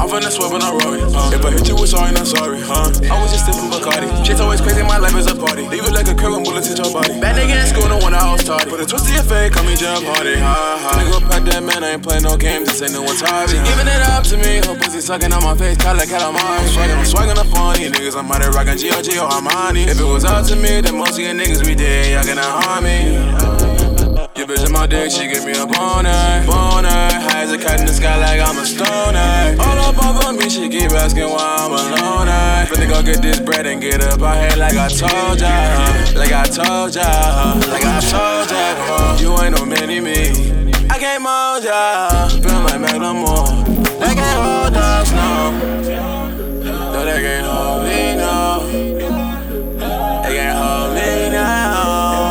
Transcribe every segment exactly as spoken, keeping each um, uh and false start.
I'm finna swerve when I roll it. Uh, if I hit you with sorry, not sorry, huh? I was just sipping Bacardi. Shit's always crazy, my life is a party. Leave it like a curve when bullets hit your body. Bad nigga in school, no one I all started. Put a twist to your face, call me jump party. Ha ha. Nigga pack that man, I ain't playing no games. This ain't no one's hobby. She giving it up to me, her pussy sucking on my face, call like calamari. Swaggin', I'm swaggin' up on these niggas. I'm out there rockin' G O G or Armani. If it was up to me, then most of you niggas we dead, y'all gonna harm me. Your bitch in my dick, she give me a boner, boner. High as a cat in the sky like I'm a stoner. All up over me, she keep asking why I'm alone. Finna go get this bread and get up out here like I told ya, like I told ya, like I told ya. You ain't no mini-me, I can't mold ya. Feel like Macklemore, they can't hold us, no. No, they can't hold me, no. They can't hold me now.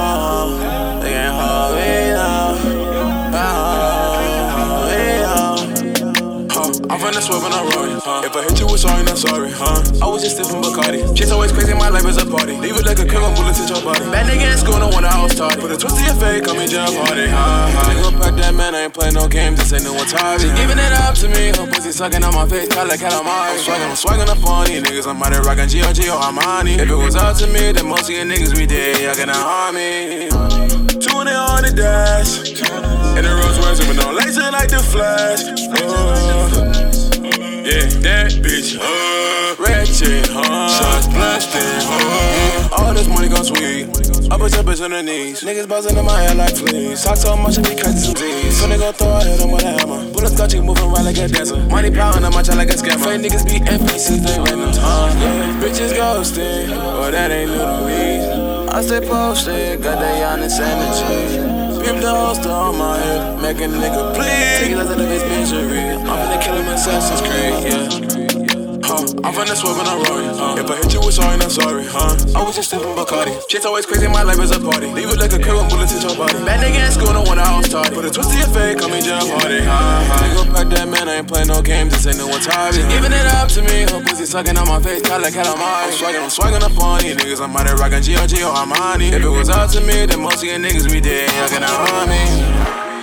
I'm finna swerve when I roll it, huh? If I hit you with sorry, not sorry, huh? I was just sipping Bacardi. Shit's always crazy, my life is a party. Leave it like a curve when bullets hit your body. Bad nigga in school, no one I all started. Put a twist to your face, call me jump party, huh? Nigga pack that man, I ain't playing no games, this ain't no one's hobby. She giving it up to me, her pussy sucking on my face, call like calamari. I'm swaggin', I'm swaggin' up on these niggas. I'm out there rockin' G O G or Armani. If it was up to me, then most of you niggas we dead, y'all gonna harm me. Two and they on the dash, and the Rolls Royce with no lights in like the Flash. Oh. Yeah, that bitch, uh, ratchet, huh? Shots blasting, huh? All this money gon' sweet. I put your bitch on her knees. Niggas buzzing in my head like fleas. Talk so much, I be cutting some Z's. So nigga throw a hit on with a hammer. Bullets got you moving around like a dancer. Money pounding on my chest like a scammer. Fake niggas be N P Cs, they random time. Yeah, bitches ghosting, but that ain't new to me. I stay posted, got that honest energy. Pimp the holster on my head, make a nigga bleed. Take it out of his misery. I'm finna kill him in Assassin's Creed, yeah. Huh, I'm finna swerve when I roll it, huh? If I hit you with sorry, not sorry, huh? I was just sipping Bacardi. Shit's always crazy, my life is a party. Leave it like a curve when bullets hit your body. Bad nigga in school, no one I all started. Put a twist to your face, call me jump party, huh? Nigga pack that man, I ain't playing no games, this ain't no one's hobby. She giving it up to me, her pussy sucking on my face, call like calamari. I'm swaggin', I'm swaggin' up on these niggas. I'm out there rockin' G O G or Armani. If it was up to me, then most of you niggas we dead, y'all gonna harm me.